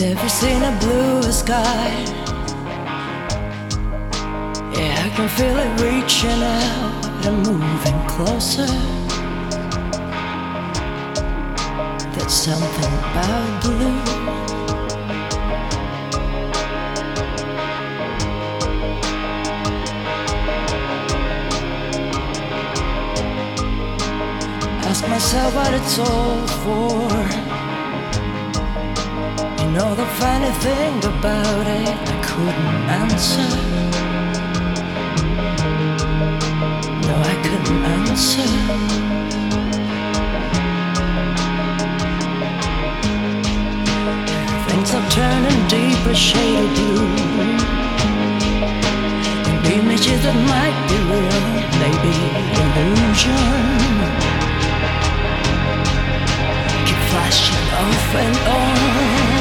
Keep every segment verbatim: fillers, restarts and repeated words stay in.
Never seen a bluer sky. Yeah, I can feel it reaching out and moving closer. There's something about blue. Ask myself what it's all for. You know the funny thing about it, I couldn't answer. No, I couldn't answer. Things are turning deeper shade of blue. And images that might be real, maybe illusion, keep flashing off and on.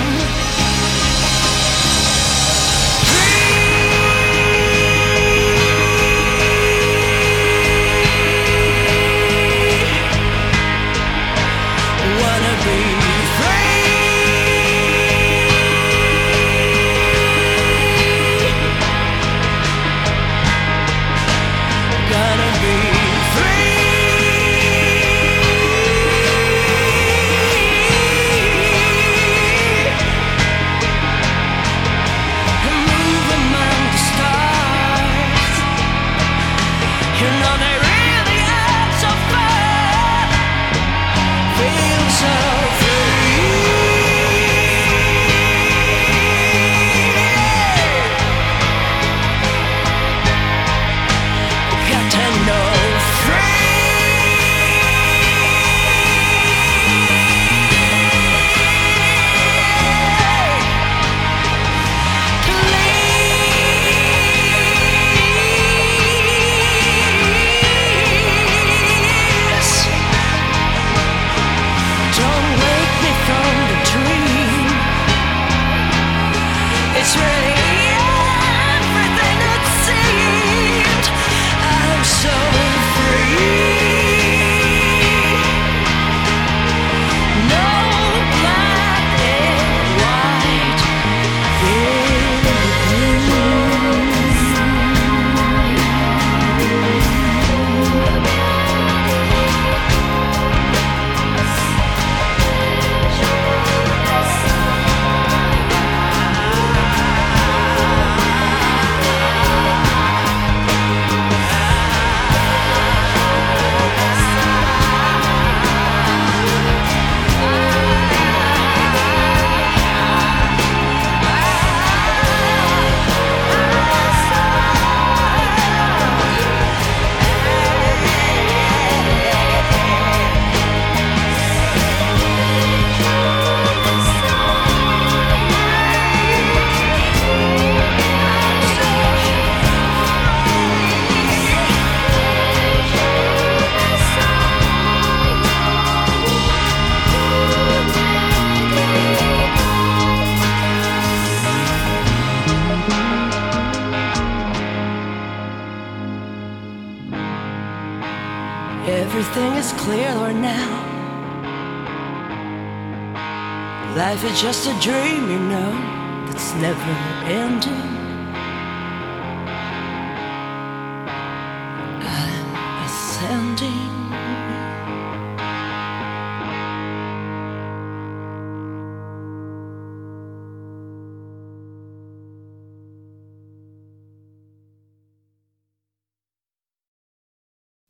Everything is clearer now. Life is just a dream, you know, that's never ending.